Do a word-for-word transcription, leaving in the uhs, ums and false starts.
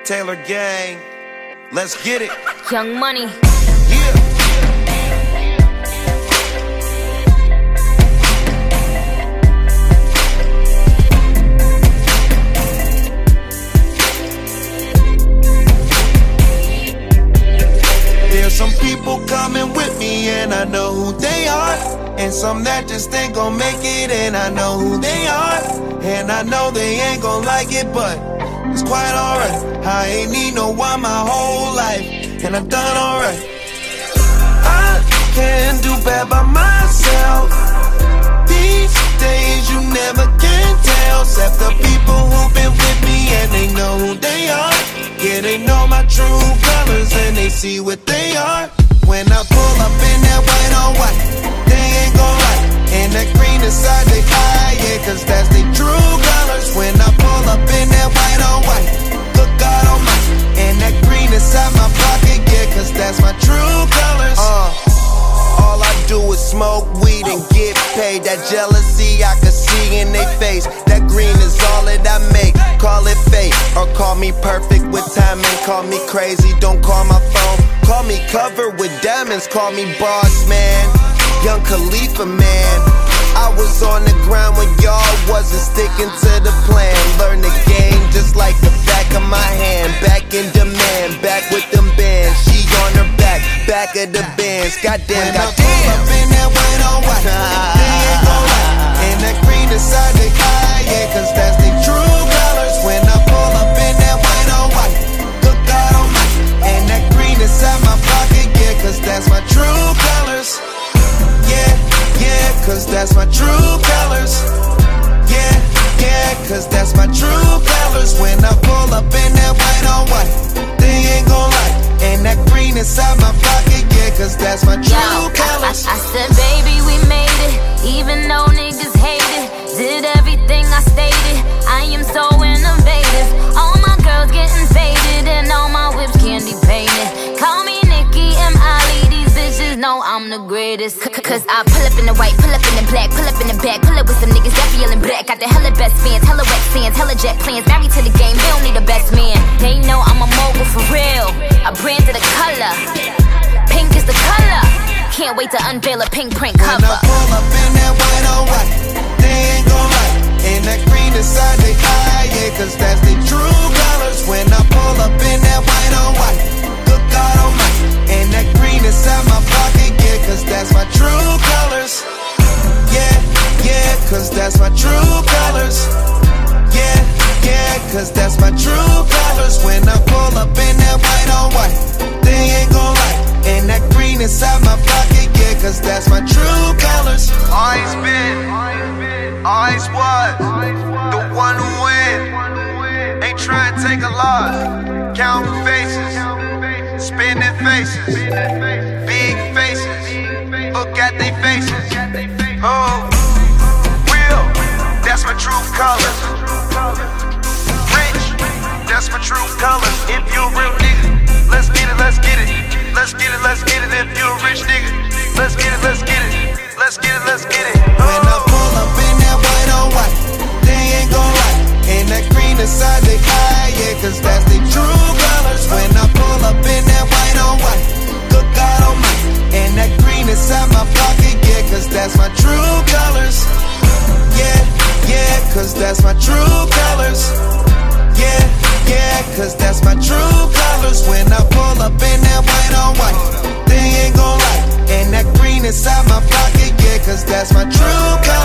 Taylor Gang, let's get it. Young Money. Yeah. There's some people coming with me and I know who they are, and some that just ain't gon' make it and I know who they are, and I know they ain't gon' like it, but it's quite alright. I ain't need no one my whole life, and I've done alright. I can't do bad by myself. These days you never can tell, except the people who've been with me and they know who they are. Yeah, they know my true colors and they see what they are. When I pull up in that white on white, they ain't gon' like. And that green inside they eye, yeah, cause that's they true colors. When I pull up in that white on white, look God almighty. And that green inside my pocket, yeah, cause that's my true colors. Uh, all I do is smoke weed and get paid. That jealousy I can see in their face. That green is all that I make. Call it fate, or call me perfect with timing. Call me crazy, don't call my phone. Call me covered with diamonds, call me boss man. Young Khalifa man. I was on the ground when y'all wasn't sticking to the plan. Learn the game just like the back of my hand. Back in demand, back with them bands. She on her back, back of the bands. Goddamn, goddamn. When I pull up in that white on white, they ain't gon' lie. And that green inside they eye, yeah, cause that's the true colors. When I pull up in that white on white, look God almighty. And that green inside my pocket, yeah, cause that's my true colors. Yeah, yeah, cause that's my true colors. Yeah, yeah, cause that's my true colors. When I pull up in that white on white, they ain't gon' like. And that green inside my pocket, yeah, cause that's my true Yo, colors. I, I, I said, baby, we made it, even though niggas hate it. Did everything I stated, I am so innovative. All my girls getting faded, and all my whips candy painted. Call me Nicki and Ali, these bitches know I'm the greatest. Cause I pull up in the white, pull up in the black, pull up in the back, pull up with some niggas that feelin' black. Got the hella best fans, hella wet fans, hella jet plans. Married to the game, they don't need a best man. They know I'm a mogul for real. I branded a color, pink is the color. Can't wait to unveil a pink print cover. When I pull up in that white on white, they ain't gon' like. And that green inside they eye, yeah, cause that's the true colors. When I pull up in that white on white, good God almighty. And that green inside my pocket, yeah, cause that's my true colors. Yeah, yeah, cause that's my true colors. Yeah, yeah, cause that's my true colors. When I pull up in that white on white, they ain't gon' like. And that green inside my pocket, yeah, cause that's my true colors. Always been, always was, the one who win. Ain't trying to take a loss. Counting faces, spinning faces, big faces. Look at they faces. Oh, real, that's my true colors. Rich, that's my true colors. If you a real nigga, let's get it, let's get it. Let's get it, let's get it. If you a rich nigga, let's get it, let's get it. Let's get it, let's get it. Oh. When I pull up in that white on white, they ain't gon' like. And that green inside they eye, yeah, cause that's the true colors. When I pull up in that white on white, good God almighty. And that green inside my pocket, yeah, cause that's my true colors. Yeah, yeah, cause that's my true colors. Yeah, yeah, cause that's my true colors. When I pull up in that white on white, they ain't gon' like. And that green inside my pocket, yeah, cause that's my true colors.